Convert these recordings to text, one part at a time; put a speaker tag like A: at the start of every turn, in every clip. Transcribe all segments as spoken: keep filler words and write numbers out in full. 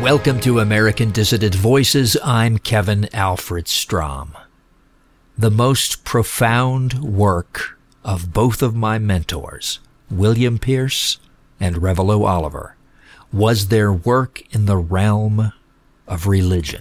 A: Welcome to American Dissident Voices. I'm Kevin Alfred Strom. The most profound work of both of my mentors, William Pierce and Revilo Oliver, was their work in the realm of religion.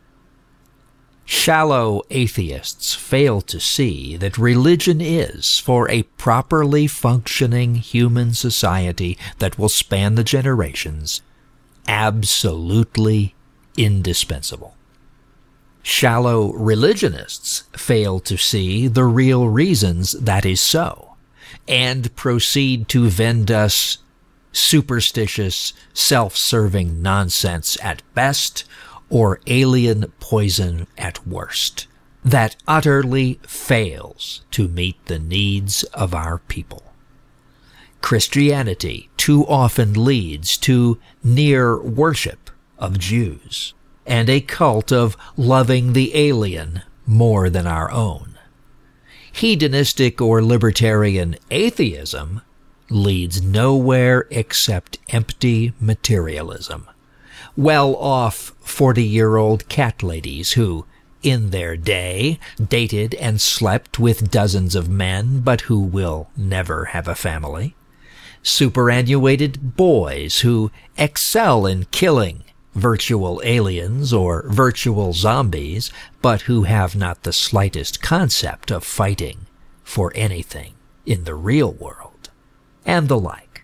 A: Shallow atheists fail to see that religion is, for a properly functioning human society that will span the generations, absolutely indispensable. Shallow religionists fail to see the real reasons that is so, and proceed to vend us superstitious, self-serving nonsense at best, or alien poison at worst, that utterly fails to meet the needs of our people. Christianity too often leads to near worship of Jews, and a cult of loving the alien more than our own. Hedonistic or libertarian atheism leads nowhere except empty materialism. Well-off forty-year-old cat ladies who, in their day, dated and slept with dozens of men, but who will never have a family. Superannuated boys who excel in killing virtual aliens or virtual zombies, but who have not the slightest concept of fighting for anything in the real world, and the like.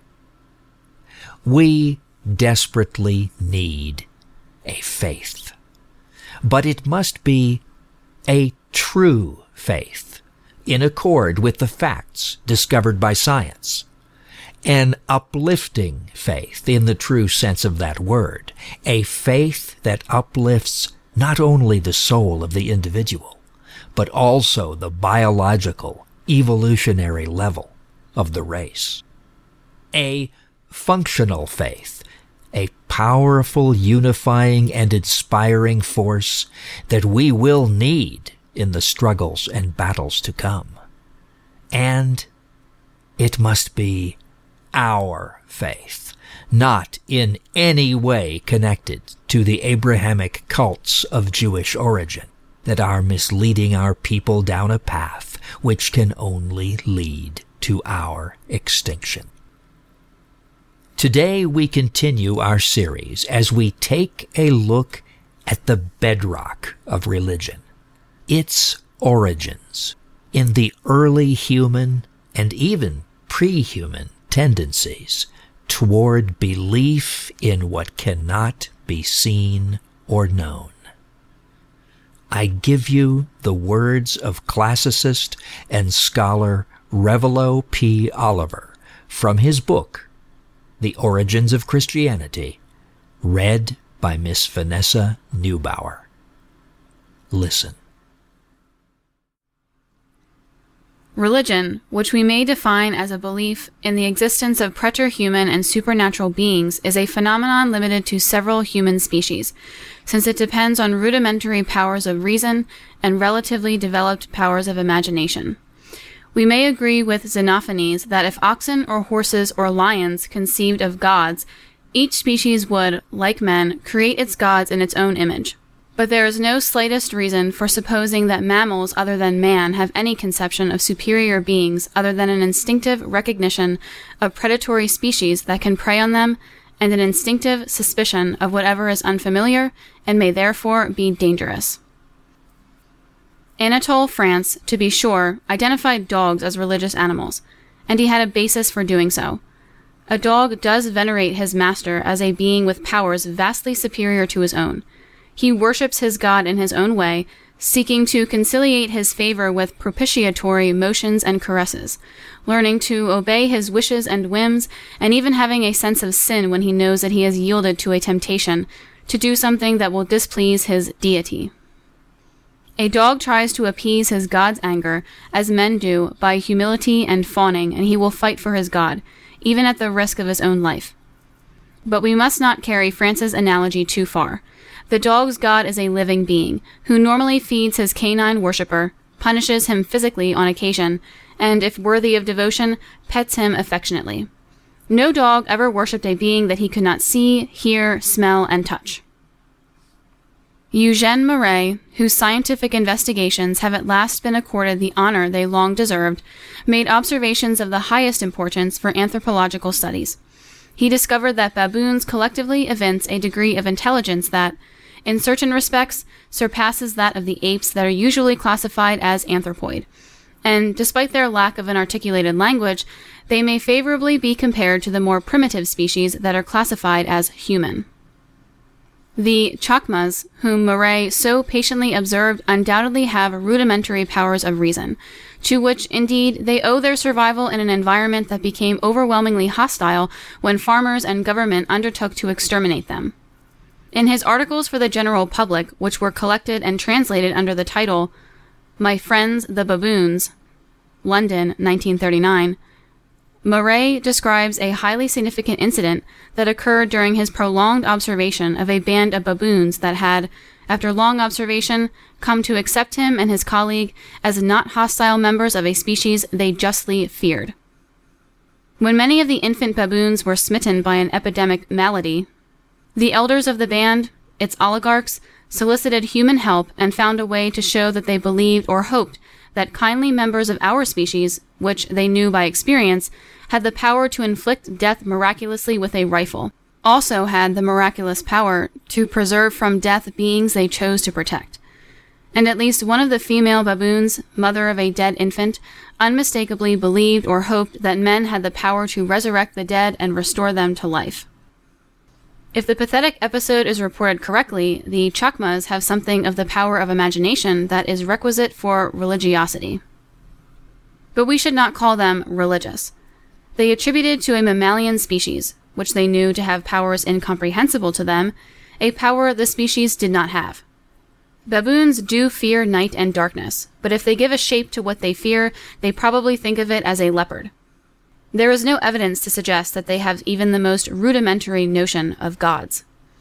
A: We desperately need a faith, but it must be a true faith in accord with the facts discovered by science, an uplifting faith in the true sense of that word, a faith that uplifts not only the soul of the individual, but also the biological, evolutionary level of the race. A functional faith, a powerful, unifying, and inspiring force that we will need in the struggles and battles to come. And it must be our faith, not in any way connected to the Abrahamic cults of Jewish origin that are misleading our people down a path which can only lead to our extinction. Today we continue our series as we take a look at the bedrock of religion, its origins in the early human and even pre-human tendencies toward belief in what cannot be seen or known. I give you the words of classicist and scholar Revilo P. Oliver from his book, The Origins of Christianity, read by Miss Vanessa Neubauer. Listen.
B: Religion, which we may define as a belief in the existence of preterhuman and supernatural beings, is a phenomenon limited to several human species, since it depends on rudimentary powers of reason and relatively developed powers of imagination. We may agree with Xenophanes that if oxen or horses or lions conceived of gods, each species would, like men, create its gods in its own image. But there is no slightest reason for supposing that mammals other than man have any conception of superior beings other than an instinctive recognition of predatory species that can prey on them and an instinctive suspicion of whatever is unfamiliar and may therefore be dangerous. Anatole France, to be sure, identified dogs as religious animals, and he had a basis for doing so. A dog does venerate his master as a being with powers vastly superior to his own. He worships his god in his own way, seeking to conciliate his favor with propitiatory motions and caresses, learning to obey his wishes and whims, and even having a sense of sin when he knows that he has yielded to a temptation to do something that will displease his deity. A dog tries to appease his god's anger, as men do, by humility and fawning, and he will fight for his god, even at the risk of his own life. But we must not carry France's analogy too far. The dog's god is a living being, who normally feeds his canine worshipper, punishes him physically on occasion, and, if worthy of devotion, pets him affectionately. No dog ever worshipped a being that he could not see, hear, smell, and touch. Eugène Marais, whose scientific investigations have at last been accorded the honor they long deserved, made observations of the highest importance for anthropological studies. He discovered that baboons collectively evince a degree of intelligence that, in certain respects, surpasses that of the apes that are usually classified as anthropoid. And despite their lack of an articulated language, they may favorably be compared to the more primitive species that are classified as human. The Chacmas, whom Marais so patiently observed, undoubtedly have rudimentary powers of reason, to which, indeed, they owe their survival in an environment that became overwhelmingly hostile when farmers and government undertook to exterminate them. In his articles for the general public, which were collected and translated under the title My Friends the Baboons, London, nineteen thirty-nine, Marais describes a highly significant incident that occurred during his prolonged observation of a band of baboons that had, after long observation, come to accept him and his colleague as not hostile members of a species they justly feared. When many of the infant baboons were smitten by an epidemic malady, the elders of the band, its oligarchs, solicited human help and found a way to show that they believed or hoped that kindly members of our species, which they knew by experience, had the power to inflict death miraculously with a rifle, also had the miraculous power to preserve from death beings they chose to protect. And at least one of the female baboons, mother of a dead infant, unmistakably believed or hoped that men had the power to resurrect the dead and restore them to life. If the pathetic episode is reported correctly, the Chacmas have something of the power of imagination that is requisite for religiosity. But we should not call them religious. They attributed to a mammalian species, which they knew to have powers incomprehensible to them, a power the species did not have. Baboons do fear night and darkness, but if they give a shape to what they fear, they probably think of it as a leopard. There is no evidence to suggest that they have even the most rudimentary notion of gods.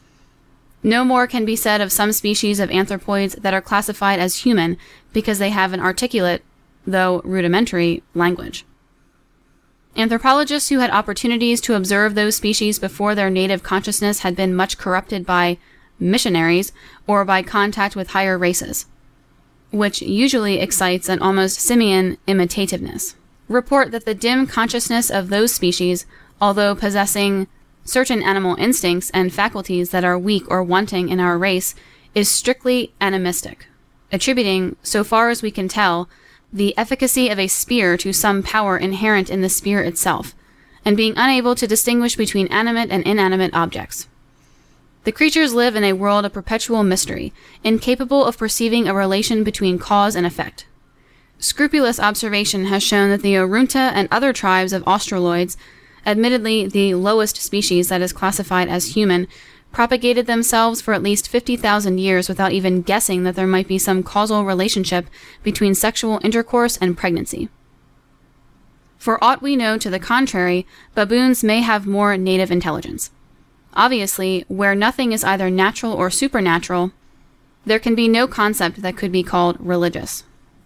B: No more can be said of some species of anthropoids that are classified as human because they have an articulate, though rudimentary, language. Anthropologists who had opportunities to observe those species before their native consciousness had been much corrupted by missionaries or by contact with higher races, which usually excites an almost simian imitativeness, report that the dim consciousness of those species, although possessing certain animal instincts and faculties that are weak or wanting in our race, is strictly animistic, attributing, so far as we can tell, the efficacy of a spear to some power inherent in the spear itself, and being unable to distinguish between animate and inanimate objects. The creatures live in a world of perpetual mystery, incapable of perceiving a relation between cause and effect. Scrupulous observation has shown that the Arunta and other tribes of Australoids, admittedly the lowest species that is classified as human, propagated themselves for at least fifty thousand years without even guessing that there might be some causal relationship between sexual intercourse and pregnancy. For aught we know to the contrary, baboons may have more native intelligence. Obviously, where nothing is either natural or supernatural, there can be no concept that could be called religious.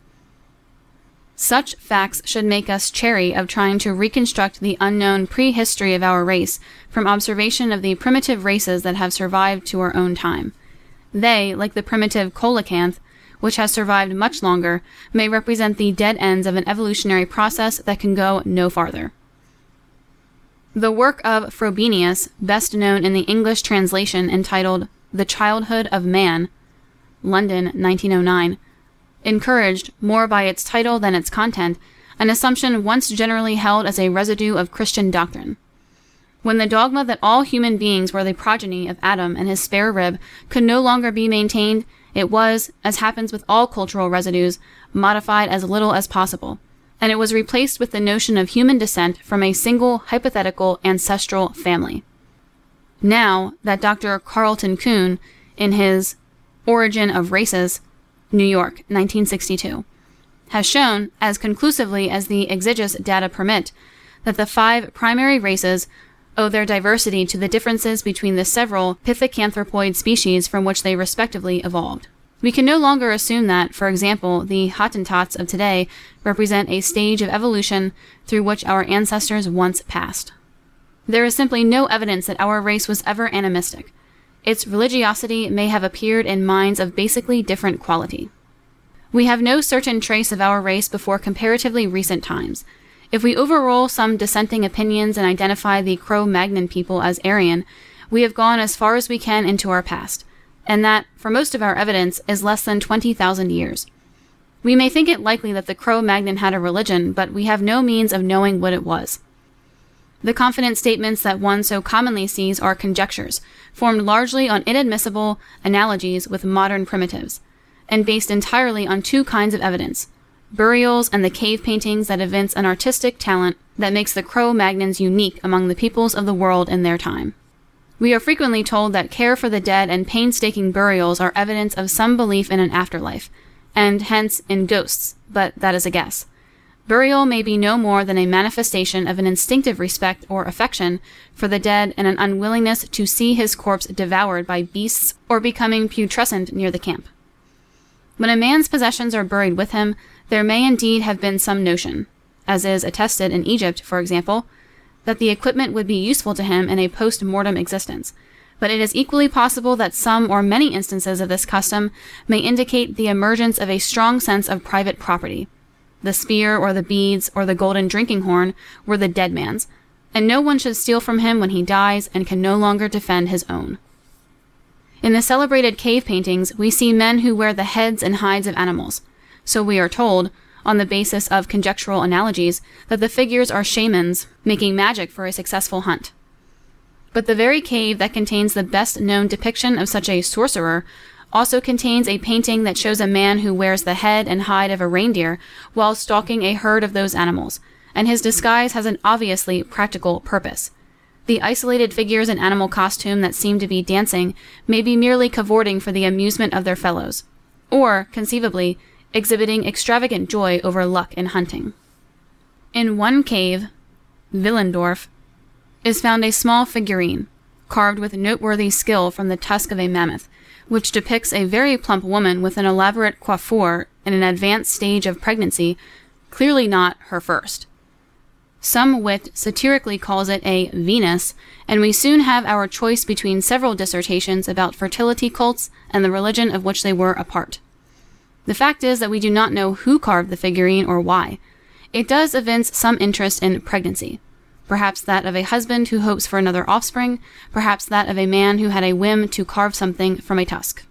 B: Such facts should make us chary of trying to reconstruct the unknown prehistory of our race from observation of the primitive races that have survived to our own time. They, like the primitive coelacanth, which has survived much longer, may represent the dead ends of an evolutionary process that can go no farther. The work of Frobenius, best known in the English translation entitled The Childhood of Man, London, nineteen oh nine, encouraged, more by its title than its content, an assumption once generally held as a residue of Christian doctrine. When the dogma that all human beings were the progeny of Adam and his spare rib could no longer be maintained, it was, as happens with all cultural residues, modified as little as possible, and it was replaced with the notion of human descent from a single hypothetical ancestral family. Now that Doctor Carlton Kuhn, in his Origin of Races, New York, nineteen sixty-two, has shown, as conclusively as the exiguous data permit, that the five primary races owe their diversity to the differences between the several pithecanthropoid species from which they respectively evolved. We can no longer assume that, for example, the Hottentots of today represent a stage of evolution through which our ancestors once passed. There is simply no evidence that our race was ever animistic. its religiosity may have appeared in minds of basically different quality. We have no certain trace of our race before comparatively recent times. If we overrule some dissenting opinions and identify the Cro-Magnon people as Aryan, we have gone as far as we can into our past, and that, for most of our evidence, is less than twenty thousand years. We may think it likely that the Cro-Magnon had a religion, but we have no means of knowing what it was. The confident statements that one so commonly sees are conjectures, formed largely on inadmissible analogies with modern primitives, and based entirely on two kinds of evidence: burials and the cave paintings that evince an artistic talent that makes the Cro-Magnons unique among the peoples of the world in their time. We are frequently told that care for the dead and painstaking burials are evidence of some belief in an afterlife, and hence in ghosts, but that is a guess. Burial may be no more than a manifestation of an instinctive respect or affection for the dead and an unwillingness to see his corpse devoured by beasts or becoming putrescent near the camp. When a man's possessions are buried with him, there may indeed have been some notion, as is attested in Egypt, for example, that the equipment would be useful to him in a post-mortem existence, but it is equally possible that some or many instances of this custom may indicate the emergence of a strong sense of private property. The spear or the beads or the golden drinking horn were the dead man's, and no one should steal from him when he dies and can no longer defend his own. In the celebrated cave paintings, we see men who wear the heads and hides of animals. So we are told, on the basis of conjectural analogies, that the figures are shamans making magic for a successful hunt. But the very cave that contains the best-known depiction of such a sorcerer also contains a painting that shows a man who wears the head and hide of a reindeer while stalking a herd of those animals, and his disguise has an obviously practical purpose. The isolated figures in animal costume that seem to be dancing may be merely cavorting for the amusement of their fellows, or, conceivably, exhibiting extravagant joy over luck in hunting. In one cave, Willendorf, is found a small figurine, carved with noteworthy skill from the tusk of a mammoth, which depicts a very plump woman with an elaborate coiffure in an advanced stage of pregnancy, clearly not her first. Some wit satirically calls it a Venus, and we soon have our choice between several dissertations about fertility cults and the religion of which they were a part. The fact is that we do not know who carved the figurine or why. It does evince some interest in pregnancy. Perhaps that of a husband who hopes for another offspring, perhaps that of a man who had a whim to carve something from a tusk.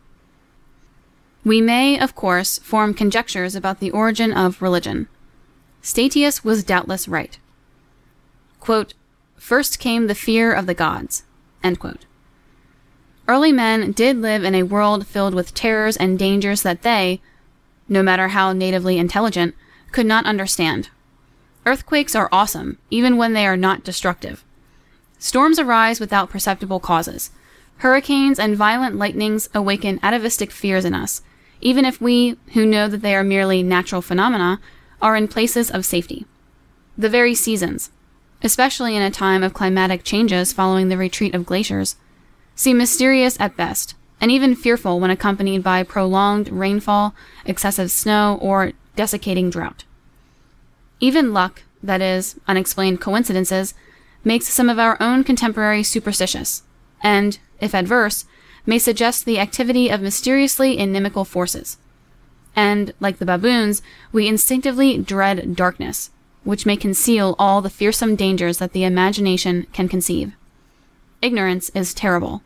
B: We may, of course, form conjectures about the origin of religion. Statius was doubtless right. Quote, "First came the fear of the gods." End quote. Early men did live in a world filled with terrors and dangers that they, no matter how natively intelligent, could not understand. Earthquakes are awesome, even when they are not destructive. Storms arise without perceptible causes. Hurricanes and violent lightnings awaken atavistic fears in us, even if we, who know that they are merely natural phenomena, are in places of safety. The very seasons, especially in a time of climatic changes following the retreat of glaciers, seem mysterious at best, and even fearful when accompanied by prolonged rainfall, excessive snow, or desiccating drought. Even luck, that is, unexplained coincidences, makes some of our own contemporaries superstitious, and, if adverse, may suggest the activity of mysteriously inimical forces. And, like the baboons, we instinctively dread darkness, which may conceal all the fearsome dangers that the imagination can conceive. Ignorance is terrible.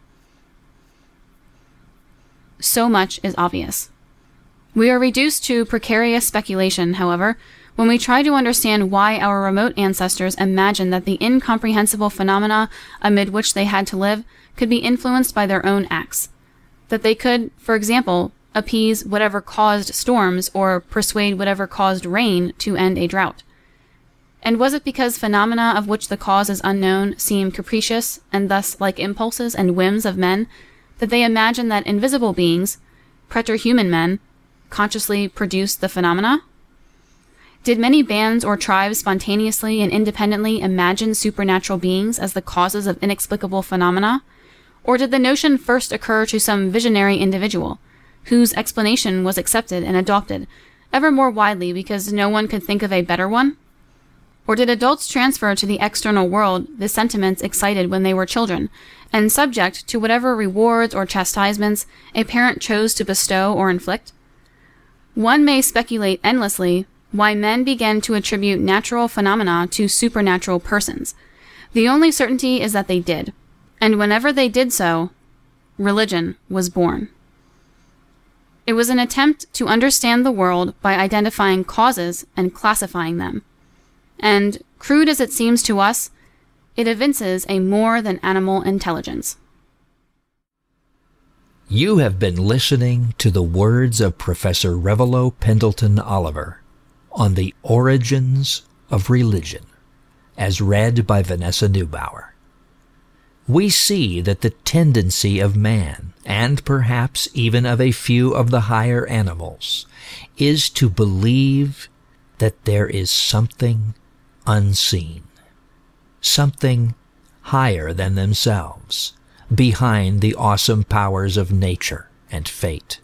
B: So much is obvious. We are reduced to precarious speculation, however, when we try to understand why our remote ancestors imagined that the incomprehensible phenomena amid which they had to live could be influenced by their own acts. That they could, for example, appease whatever caused storms or persuade whatever caused rain to end a drought. And was it because phenomena of which the cause is unknown seem capricious and thus like impulses and whims of men, that they imagined that invisible beings, preterhuman men, consciously produced the phenomena? Did many bands or tribes spontaneously and independently imagine supernatural beings as the causes of inexplicable phenomena? Or did the notion first occur to some visionary individual, whose explanation was accepted and adopted ever more widely because no one could think of a better one? Or did adults transfer to the external world the sentiments excited when they were children, and subject to whatever rewards or chastisements a parent chose to bestow or inflict? One may speculate endlessly why men began to attribute natural phenomena to supernatural persons. The only certainty is that they did, and whenever they did so, religion was born. It was an attempt to understand the world by identifying causes and classifying them. And, crude as it seems to us, it evinces a more than animal intelligence.
A: You have been listening to the words of Professor Revelo Pendleton Oliver on the origins of religion, as read by Vanessa Neubauer. We see that the tendency of man, and perhaps even of a few of the higher animals, is to believe that there is something unseen, something higher than themselves, behind the awesome powers of nature and fate.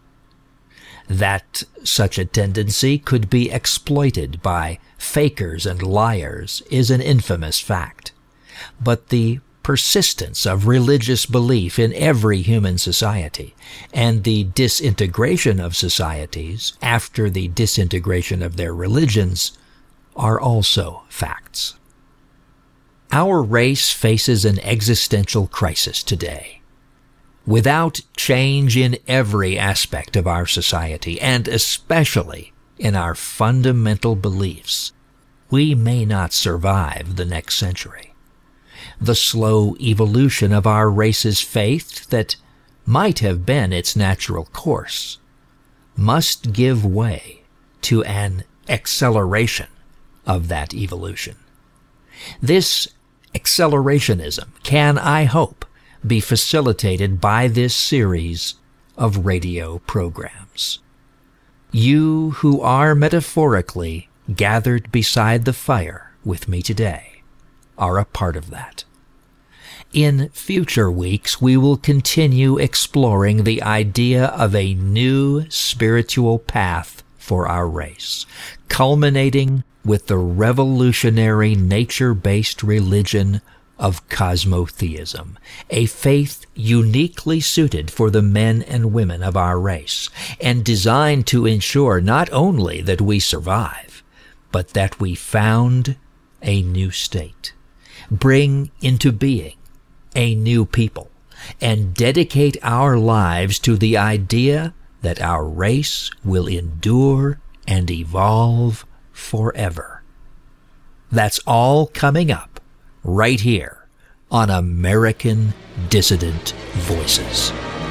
A: That such a tendency could be exploited by fakers and liars is an infamous fact, but the persistence of religious belief in every human society, and the disintegration of societies after the disintegration of their religions, are also facts. Our race faces an existential crisis today. Without change in every aspect of our society, and especially in our fundamental beliefs, we may not survive the next century. The slow evolution of our race's faith that might have been its natural course must give way to an acceleration of that evolution. This accelerationism can, I hope, be facilitated by this series of radio programs. You who are metaphorically gathered beside the fire with me today are a part of that. In future weeks, we will continue exploring the idea of a new spiritual path for our race, culminating with the revolutionary nature-based religion of cosmotheism, a faith uniquely suited for the men and women of our race, and designed to ensure not only that we survive, but that we found a new state, bring into being a new people, and dedicate our lives to the idea that our race will endure and evolve forever. That's all coming up right here on American Dissident Voices.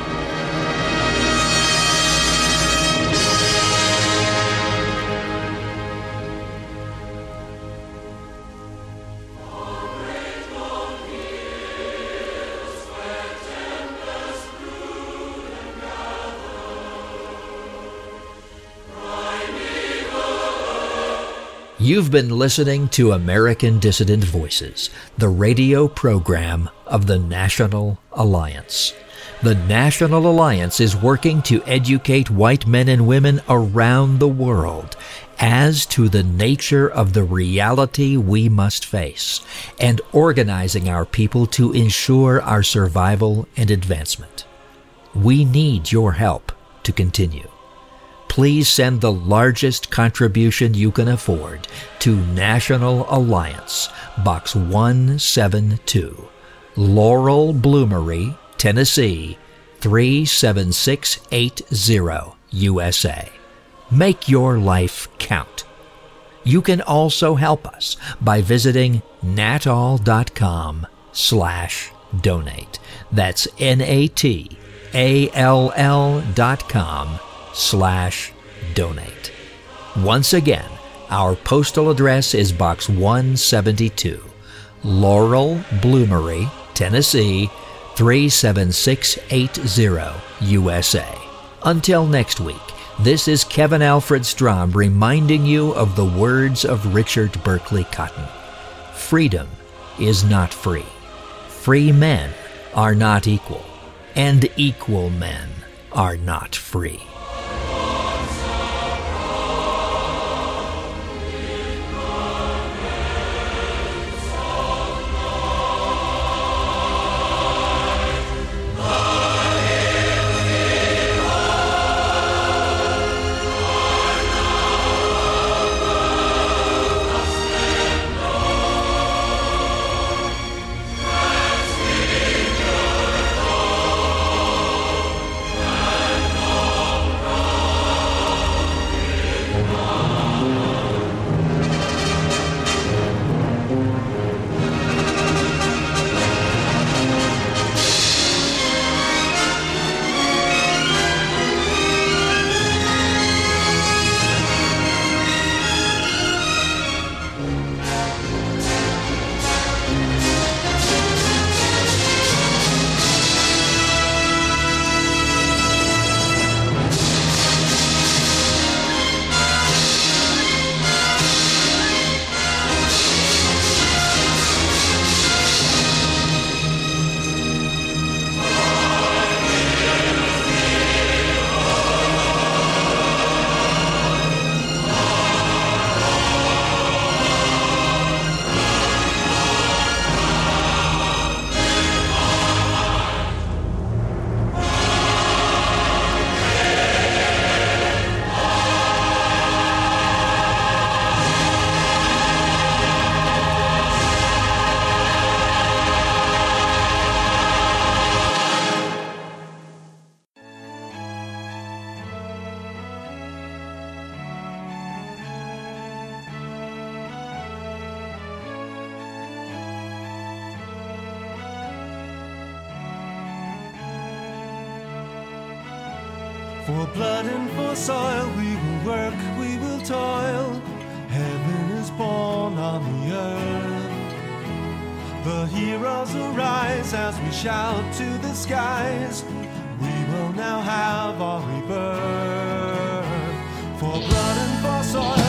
A: You've been listening to American Dissident Voices, the radio program of the National Alliance. The National Alliance is working to educate white men and women around the world as to the nature of the reality we must face, and organizing our people to ensure our survival and advancement. We need your help to continue. Please send the largest contribution you can afford to National Alliance, Box one seventy-two, Laurel Bloomery, Tennessee, three seven six eight zero, U S A. Make your life count. You can also help us by visiting natall.com slash donate. That's N-A-T-A-L-L dot com slash donate. Once again, our postal address is Box one seventy-two, Laurel Bloomery, Tennessee, three seven six eight zero, U S A. Until next week, this is Kevin Alfred Strom reminding you of the words of Richard Berkeley Cotton. Freedom is not free. Free men are not equal, and equal men are not free.
C: For blood and for soil we will work, we will toil. Heaven is born on the earth. The heroes arise as we shout to the skies. We will now have our rebirth. For blood and for soil